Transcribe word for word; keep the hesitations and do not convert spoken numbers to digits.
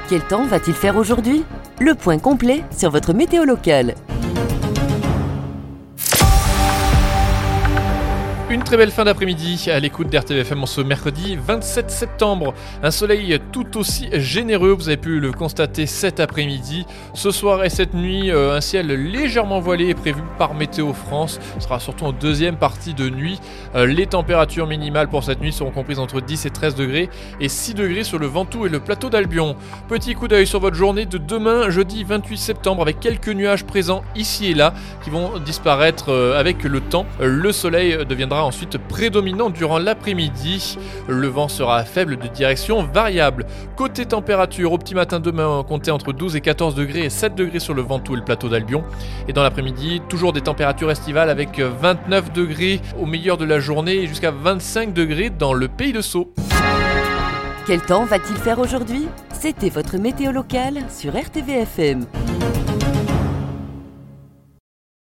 Quel temps va-t-il faire aujourd'hui ? Le point complet sur votre météo locale. Une très belle fin d'après-midi à l'écoute d'R T V F M en ce mercredi vingt-sept septembre. Un soleil tout aussi généreux, vous avez pu le constater cet après-midi. Ce soir et cette nuit, un ciel légèrement voilé est prévu par Météo France. Ce sera surtout en deuxième partie de nuit. Les températures minimales pour cette nuit seront comprises entre dix et treize degrés et six degrés sur le Ventoux et le plateau d'Albion. Petit coup d'œil sur votre journée de demain, jeudi vingt-huit septembre, avec quelques nuages présents ici et là qui vont disparaître avec le temps. Le soleil deviendra ensuite prédominant durant l'après-midi. Le vent sera faible de direction variable. Côté température, au petit matin demain, comptez entre douze et quatorze degrés et sept degrés sur le Ventoux et le plateau d'Albion. Et dans l'après-midi, toujours des températures estivales avec vingt-neuf degrés au meilleur de la journée et jusqu'à vingt-cinq degrés dans le Pays de Sceaux. Quel temps va-t-il faire aujourd'hui ? C'était votre météo locale sur R T V F M.